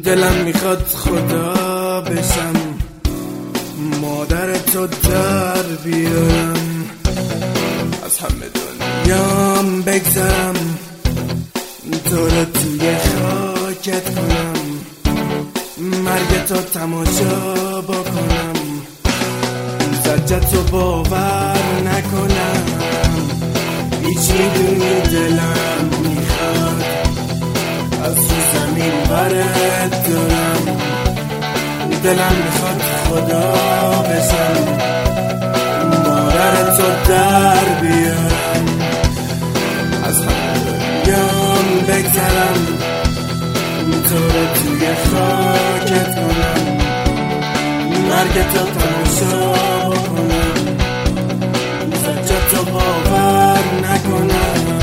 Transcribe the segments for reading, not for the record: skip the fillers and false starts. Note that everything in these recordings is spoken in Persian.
دلم میخواد خدا بشم، مادر تو در بیارم، از همه دنیام بگذرم، تو رو توی خاکت کنم، مرگ تو تماشا بکنم، زجت رو باور نکنم. هیچ میدونی دلم میخواد از زمین برت دارم، دلم میخواد خدا بشم، مادر تو در بیارم، از همه دنیام بگذرم، تو رو توی خاکت کنم، مرگ تو تماشا بکنم، زجت رو باور نکنم.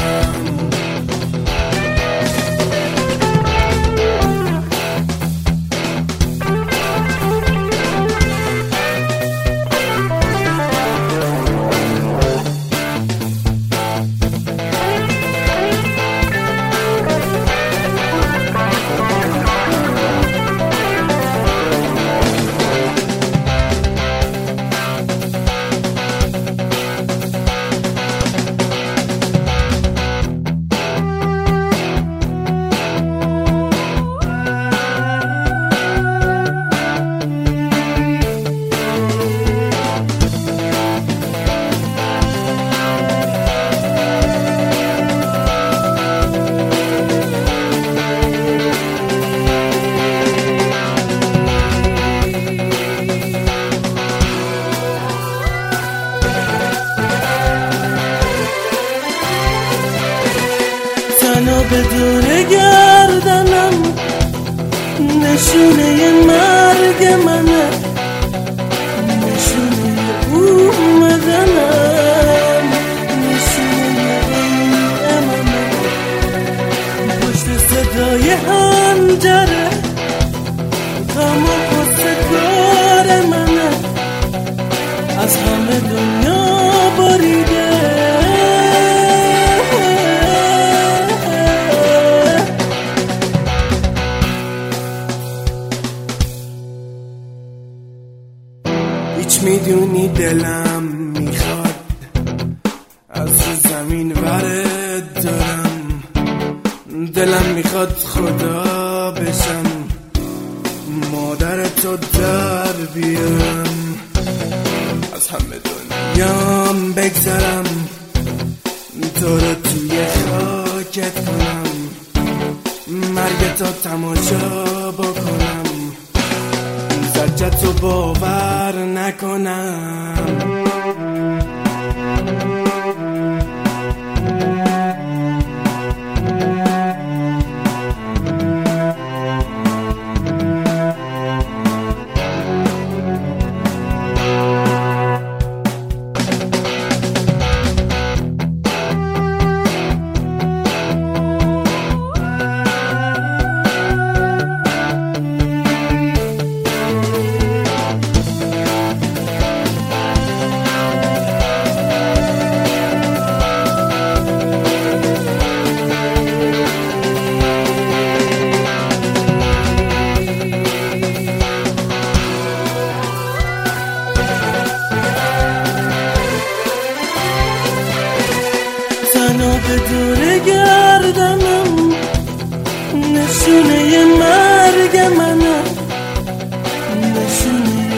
تنها بدون گردنم نشونه مرگ منه، نشونه اومدنم، نشونه امنه، پشت صدای حنجره غم و غصه کار منه، از همه دنیا بریده. هیچ میدونی دلم میخواد از زمین برت دارم، دلم میخواد خدا بشم، مادر تو در بیارم، از همه دنیام بگذرم، تو رو توی خاکت کنم، مرگ تو تماشا بکنم، زجت رو باور نکنم. تنها بدون گردنم نشونه مرگ منه، نشونه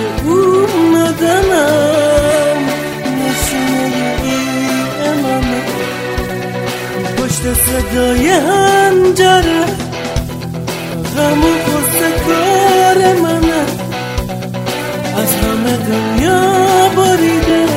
اومدنم، نشونه امنه، پشت صدای حنجره غم و غصه کار منه، از همه دنیا بریده.